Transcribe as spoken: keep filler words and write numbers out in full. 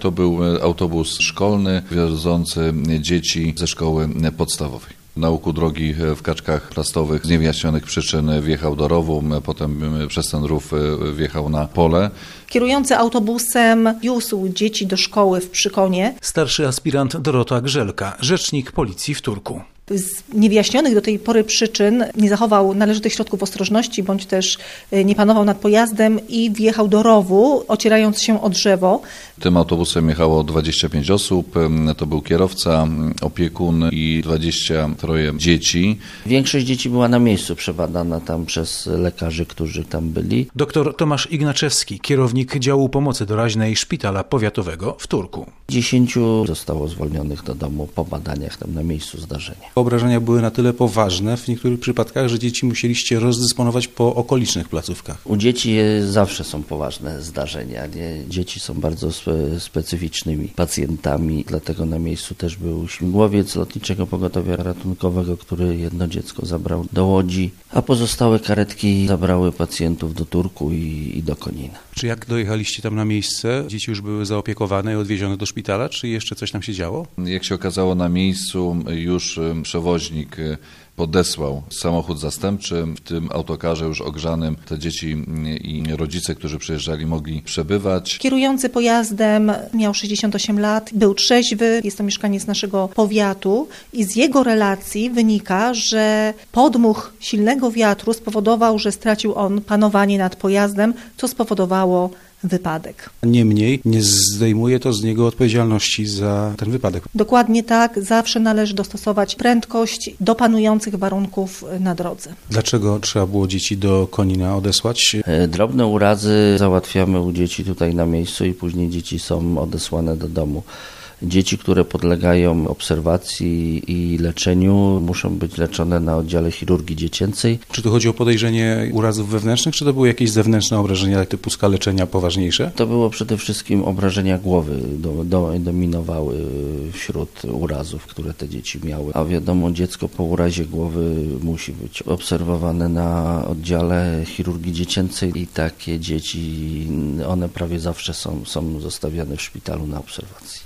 To był autobus szkolny wiozący dzieci ze szkoły podstawowej. Na łuku drogi w Kaczkach Plastowych z niewyjaśnionych przyczyn wjechał do rowu, potem przez ten rów wjechał na pole. Kierujący autobusem wiózł dzieci do szkoły w Przykonie. Starszy aspirant Dorota Grzelka, rzecznik policji w Turku. Z niewyjaśnionych do tej pory przyczyn nie zachował należytych środków ostrożności, bądź też nie panował nad pojazdem i wjechał do rowu, ocierając się o drzewo. Tym autobusem jechało dwadzieścia pięć osób, to był kierowca, opiekun i dwadzieścia trzy dzieci. Większość dzieci była na miejscu przebadana tam przez lekarzy, którzy tam byli. Doktor Tomasz Ignaczewski, kierownik działu pomocy doraźnej Szpitala Powiatowego w Turku. Dziesięciu zostało zwolnionych do domu po badaniach tam na miejscu zdarzenia. Obrażenia były na tyle poważne w niektórych przypadkach, że dzieci musieliście rozdysponować po okolicznych placówkach. U dzieci zawsze są poważne zdarzenia. Nie? Dzieci są bardzo spe- specyficznymi pacjentami, dlatego na miejscu też był śmigłowiec Lotniczego Pogotowia Ratunkowego, który jedno dziecko zabrał do Łodzi, a pozostałe karetki zabrały pacjentów do Turku i, i do Konina. Czy jak dojechaliście tam na miejsce, dzieci już były zaopiekowane i odwiezione do szpitala, czy jeszcze coś tam się działo? Jak się okazało, na miejscu już przewoźnik podesłał samochód zastępczy. W tym autokarze już ogrzanym te dzieci i rodzice, którzy przyjeżdżali, mogli przebywać. Kierujący pojazdem miał sześćdziesiąt osiem lat, był trzeźwy, jest to mieszkaniec naszego powiatu i z jego relacji wynika, że podmuch silnego wiatru spowodował, że stracił on panowanie nad pojazdem, co spowodowało wypadek. Niemniej nie zdejmuje to z niego odpowiedzialności za ten wypadek. Dokładnie tak, zawsze należy dostosować prędkość do panujących warunków na drodze. Dlaczego trzeba było dzieci do Konina odesłać? Drobne urazy załatwiamy u dzieci tutaj na miejscu i później dzieci są odesłane do domu. Dzieci, które podlegają obserwacji i leczeniu, muszą być leczone na oddziale chirurgii dziecięcej. Czy tu chodzi o podejrzenie urazów wewnętrznych, czy to były jakieś zewnętrzne obrażenia typu skaleczenia poważniejsze? To było przede wszystkim obrażenia głowy, do, do, dominowały wśród urazów, które te dzieci miały. A wiadomo, dziecko po urazie głowy musi być obserwowane na oddziale chirurgii dziecięcej i takie dzieci, one prawie zawsze są, są zostawiane w szpitalu na obserwacji.